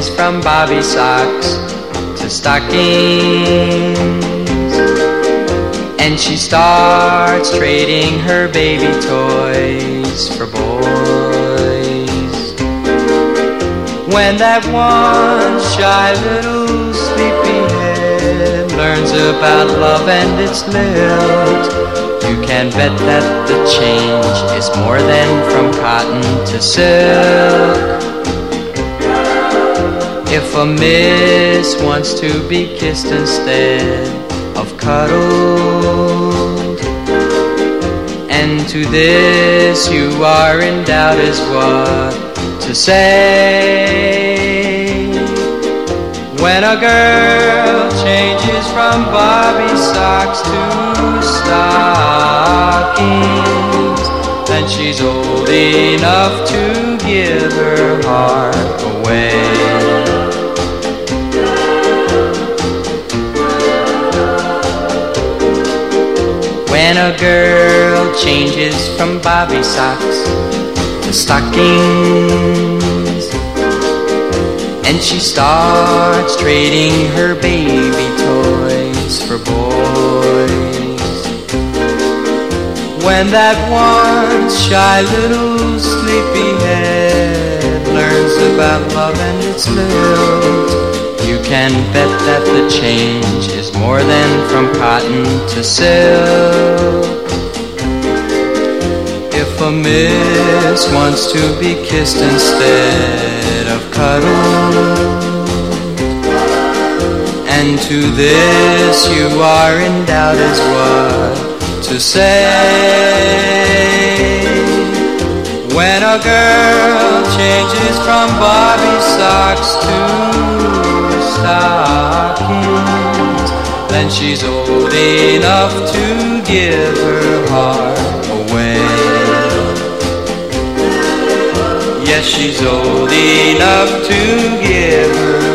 changes from bobby socks to stockings, and she starts trading her baby toys for boys. When that one shy little sleepyhead learns about love and its lilt, you can bet that the change is more than from cotton to silk. If a miss wants to be kissed instead of cuddled, and to this you are in doubt as what to say, when a girl changes from bobby socks to stockings, then she's old enough to give her heart away. When a girl changes from bobby socks to stockings, and she starts trading her baby toys for boys. When that one shy little sleepyhead learns about love and its lilt, you can bet that the change is more than from cotton to silk. If a miss wants to be kissed instead of cuddled, and to this you are in doubt as what to say, when a girl changes from bobby socks to stockings, then she's old enough to give her heart away. Yes, she's old enough to give her